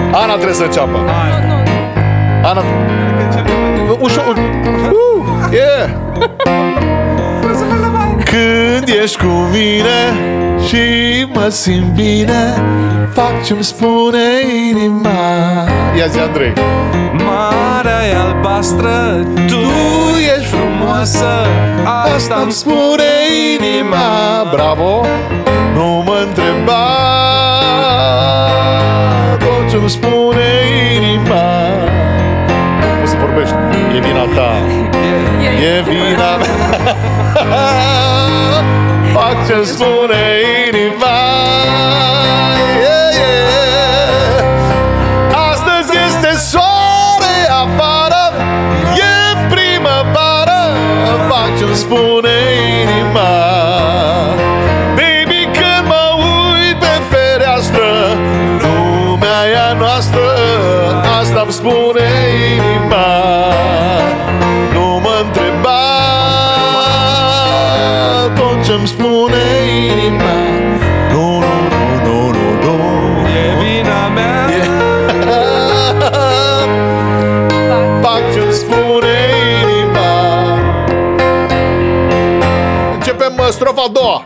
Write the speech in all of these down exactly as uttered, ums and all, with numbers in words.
Ana trebuie să înceapă. Ana. Ușor. Uh, yeah. Când ești cu mine și mă simt bine, fac ce-mi spune inima. Ia zi, Andrei. Marea e albastră, tu, tu ești frumoasă, asta-mi spune inima. Bravo. Nu mă întreba, tot ce-mi spune inima. Poți să vorbești. E vina ta. E vina mea. Fac ce-mi spune inima. Yeah, yeah. Astăzi este soare afară, e primăvară, fac ce-mi spune inima. Baby, când mă uit pe fereastră, lumea e a noastră, asta-mi spune inima. Nu mă întreba, tot ce-mi spune inima. Nu, nu, nu, nu, nu, nu. E vina mea. Fac ce-mi spune inima. Începem uh, strofa a doua.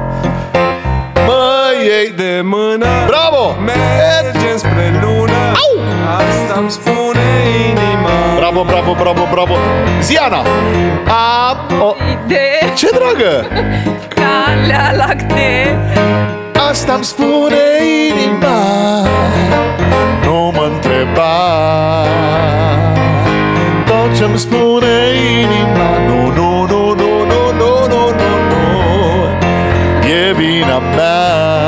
Mă iei de... De mână, Bravo! mergem spre lună. Au! Asta-mi spune inima. Bravo, bravo, bravo, bravo. Ziana. A, o... De Ce dragă? calea lactee, Asta-mi spune inima. Nu mă întreba, tot ce-mi spune inima. Nu, nu, nu, nu, nu, nu, nu, nu, nu. E vina mea.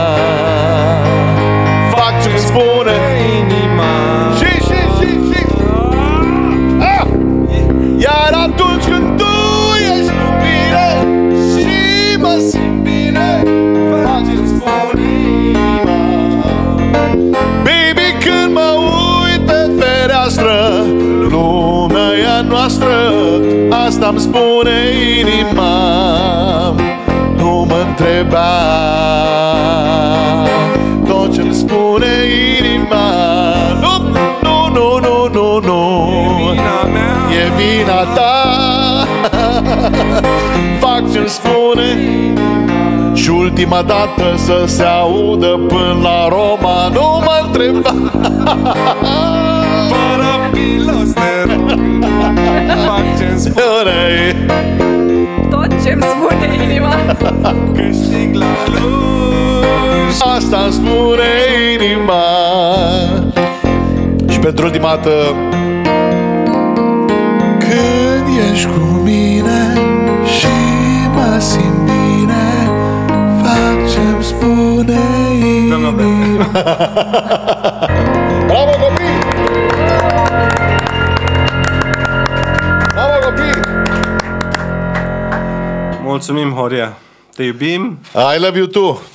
Fac ce-mi spune Inima. și, și, și, și. Ah! Iar atunci când tu ești cu mine și mă simt bine, fac ce-mi spune inima. Baby, când mă uit pe fereastră, lumea e a noastră, asta-mi spune inima. Nu mă întreba, tot ce-mi spune inima. Nu, nu, nu, nu, nu, nu. Vina mea. E vina ta. Fac ce-mi spune. Și ultima dată să se audă până la Roma. Nu mă întreba. Fără pilos te rog, fac ce-mi spune. tot ce-mi spune inima. Câștig la Cluj. Asta-mi spune inima. Și pentru ultima dată. Când ești cu mine și mă simt bine, fac ce-mi spune inima. Bravo, copii! Bravo, copii! Mulțumim, Horia. Te iubim. I love you too!